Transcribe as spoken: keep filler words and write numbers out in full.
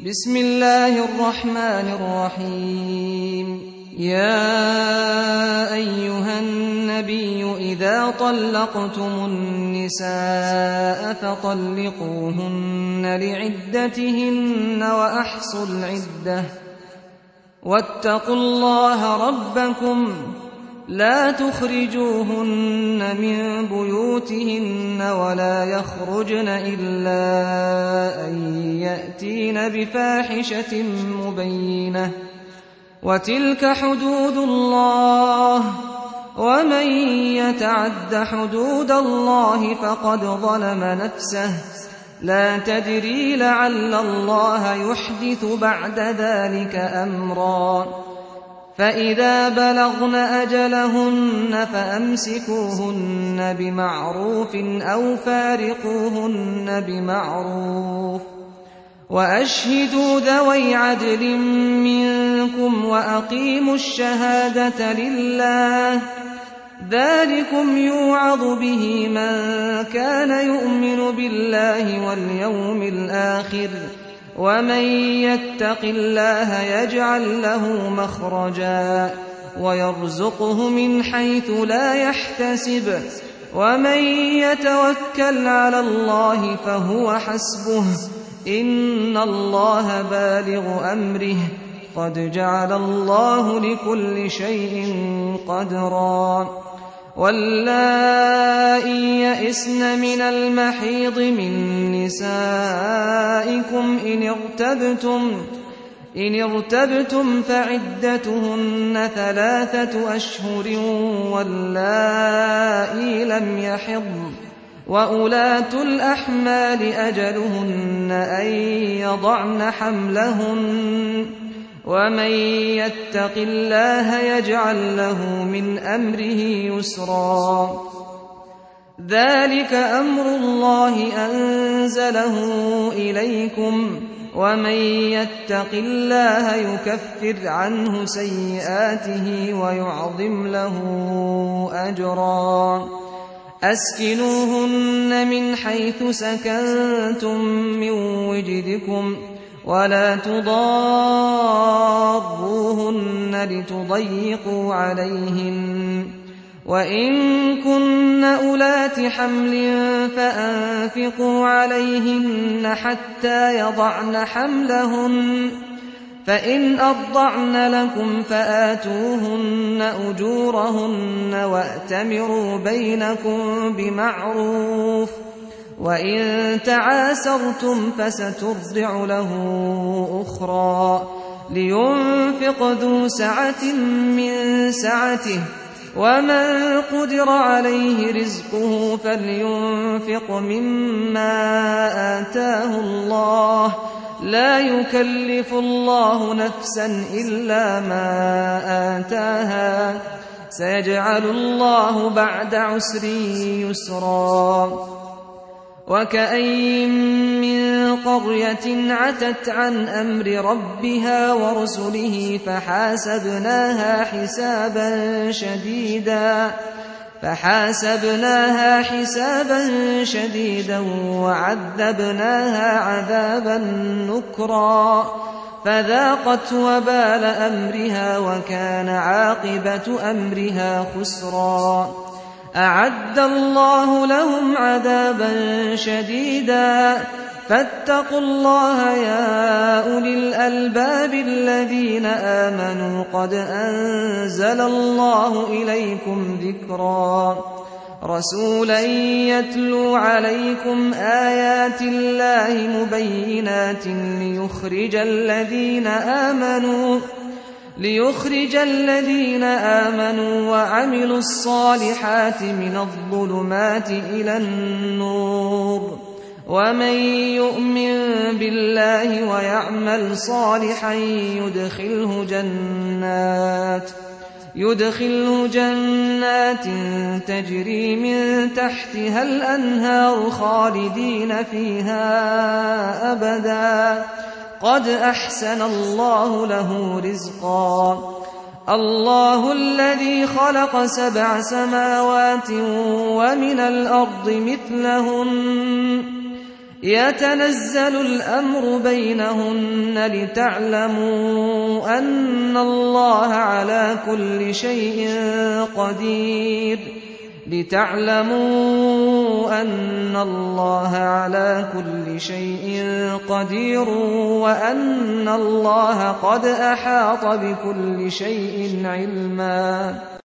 بسم الله الرحمن الرحيم. يا أيها النبي إذا طلقتم النساء فطلقوهن لعدتهن وأحصوا العدة واتقوا الله ربكم لا تخرجوهن من بيوتهن ولا يخرجن إلا أن يأتين بفاحشة مبينة وتلك حدود الله ومن يتعد حدود الله فقد ظلم نفسه لا تدري لعل الله يحدث بعد ذلك أمرا فإذا بلغن أجلهن فأمسكوهن بمعروف أو فارقوهن بمعروف وأشهدوا ذوي عدل منكم وأقيموا الشهادة لله ذلكم يوعظ به من كان يؤمن بالله واليوم الآخر ومن يتق الله يجعل له مخرجا ويرزقه من حيث لا يحتسب ومن يتوكل على الله فهو حسبه إن الله بالغ أمره قد جعل الله لكل شيء قدرا واللائي يئسن من المحيض من نسائكم إن ارتبتم إن ارتبتم فعدتهن ثلاثة أشهر واللائي لم يحضن وأولاة الأحمال أجلهن أن يضعن حملهن ومن يتق الله يجعل له من أمره يسرا ذلك أمر الله أنزله إليكم ومن يتق الله يكفر عنه سيئاته ويعظم له أجرا أسكنوهن من حيث سكنتم من وجدكم ولا تضاروهن لتضيقوا عليهن وإن كن أولات حمل فأنفقوا عليهن حتى يضعن حملهن فإن أرضعن لكم فآتوهن أجورهن وأتمروا بينكم بمعروف وإن تعاسرتم فسترضع له أخرى لينفق ذو سعة من سعته ومن قدر عليه رزقه فلينفق مما آتاه الله لا يكلف الله نفسا إلا ما آتاها سيجعل الله بعد عسر يسرا وكأين من قرية عتت عن أمر ربها ورسله فحاسبناها حسابا شديدا فحاسبناها حسابا شديدا وعذبناها عذابا نكرا فذاقت وبال أمرها وكان عاقبة أمرها خسرا أعد الله لهم عذابا شديدا فاتقوا الله يا أولي الألباب الذين آمنوا قد أنزل الله إليكم ذكرا رسولا يتلو عليكم آيات الله مبينات ليخرج الذين آمنوا ليخرج الذين آمنوا وعملوا الصالحات من الظلمات إلى النور ومن يؤمن بالله ويعمل صالحا يدخله جنات يدخله جنات تجري من تحتها الأنهار خالدين فيها أبدا قد أحسن الله له رزقا الله الذي خلق سبع سماوات ومن الأرض مثلهن يتنزل الأمر بينهن لتعلموا أن الله على كل شيء قدير لتعلموا أن الله على كل شيء قدير وأن الله قد أحاط بكل شيء علما.